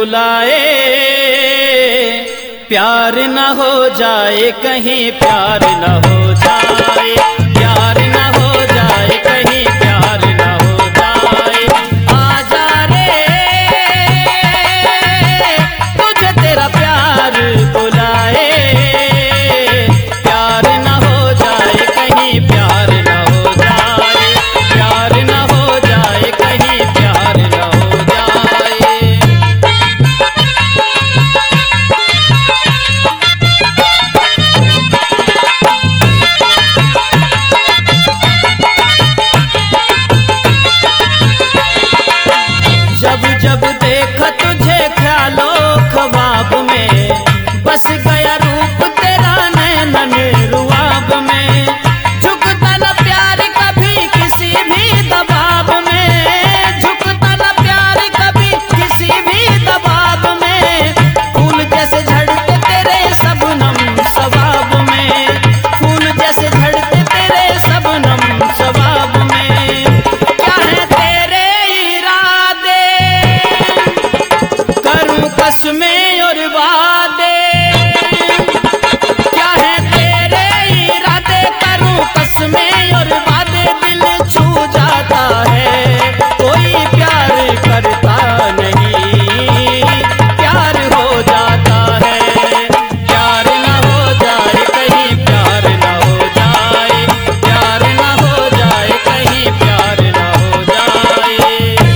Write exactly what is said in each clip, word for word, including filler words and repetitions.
बुलाए, प्यार न हो जाए कहीं, प्यार न हो जाए, प्यार न हो जाए कहीं, प्यार न हो जाए। आजा रे तुझे तेरा प्यार बुलाए, प्यार न हो जाए कहीं, प्यार न हो जाए, प्यार न हो जाए कहीं, प्यार न हो जाए। जब जब देखा तुझे ख्यालो ख्वाब में, बस गया रूप तेरा नैनन रुआब में। झुकता न प्यार कभी किसी भी दबाव में, झुकता न प्यार कभी किसी भी दबाव में। फूल जैसे झड़ते तेरे शबनम सवाब में, फूल जैसे झड़ते तेरे शबनम सवाब में। क्या है तेरे इरादे, करूं कसमें और वादे, क्या है तेरे इरादे, करूं कसमें और वादे। दिल छू जाता है कोई प्यार करता नहीं, प्यार हो जाता है, प्यार न हो जाए कहीं, प्यार न हो जाए, प्यार न हो जाए कहीं, प्यार न हो जाए।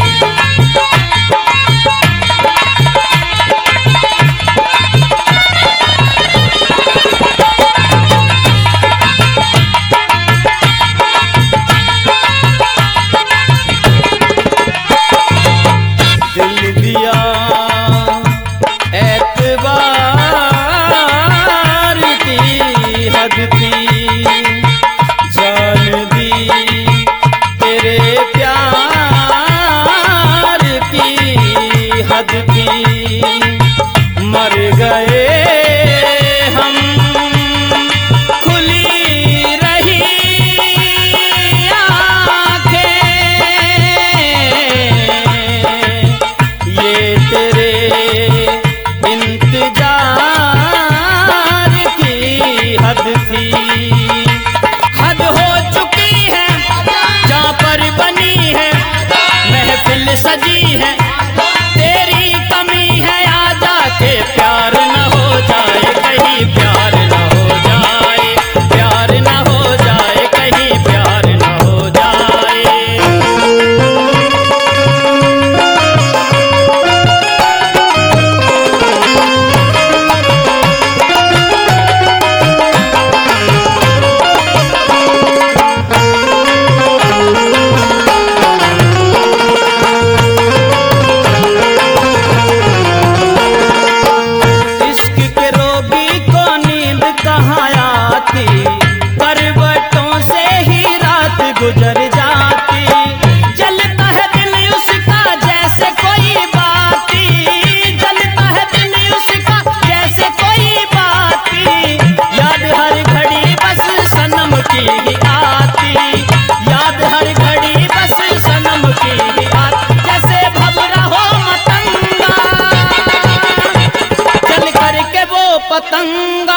दिल दिया एतबार की हद थी, जान दी तेरे प्यार की हद थी। मर गए हम खुली रही आँखें, ये तेरे इंतजार की हद थी। हद हो चुकी है जहाँ पर बनी है, महफिल सजी है, तेरी कमी है आजा के। प्यार न हो जाए कहीं, प्यार न हो जाए, प्यार न हो जाए कहीं, प्यार न हो जाए। इश्क के रोगी को नींद कहाँ आती, करवटों से ही रात गुजर जाती। जलता है दिल उसका जैसे कोई बाती, जलता है दिल उसका जैसे कोई बाती। याद हर घड़ी बस सनम की ही आती, याद हर घड़ी बस सनम की ही आती। जैसे भंवरा हो मतंगा, चल करके वो पतंगा,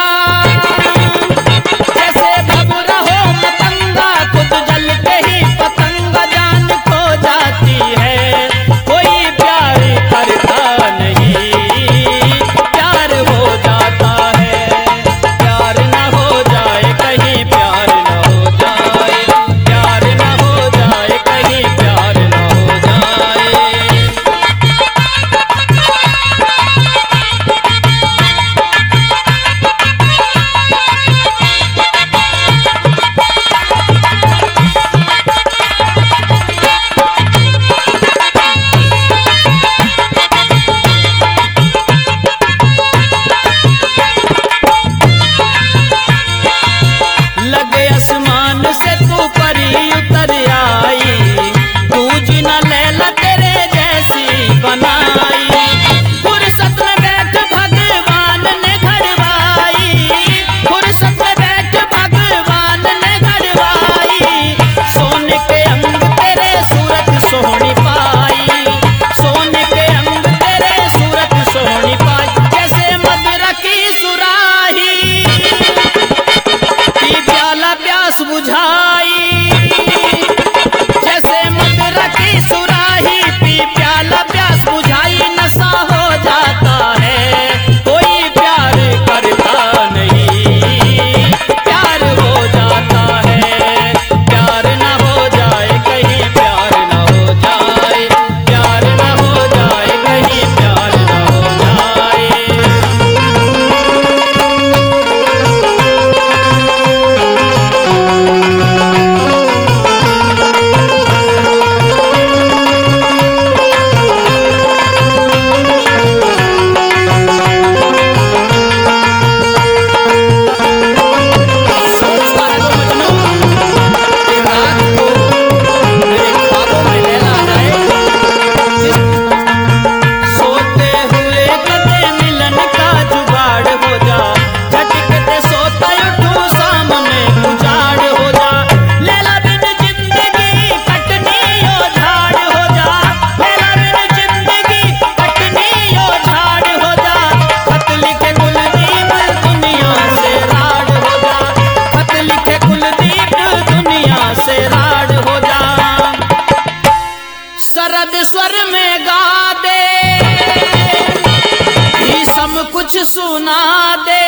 जैसे भंवरा हो मतंगा, खुद जल के ही पतंगा जान खो जाती है। कोई प्यार करता नहीं, प्यार हो जाता है, प्यार न हो जाए कहीं, प्यार न हो जाए, प्यार न हो जाए कहीं, प्यार न हो जाए। प्यास बुझाई, जैसे मदिरा की सुराही पी प्याला प्यास बुझाई, नशा हो जाता है कोई प्यार करता नहीं, प्यार हो जाता है, प्यार ना हो जाए कहीं, प्यार ना हो जाए, प्यार ना हो जाए कहीं, प्यार ना हो जाए। सोचता है वो मजनू कि रात को मेरे ख्वाबों में लैला आ जाए, सोते हुए कदे मिलन का जुगाड़ हो जा, झटकते सोता उठूं सामने उजाड़ हो जा, लैला बिन जिंदगी कटनी ओ झाड़ हो जा, लैला बिन जिंदगी कटनी ओ झाड़ हो जा, खत लिखे कुलदीप दुनिया से राड़ हो जा, खत लिखे कुलदीप दुनिया से राड़ हो जा। सरद स्वर में गा दे, ही सब कुछ सुना दे,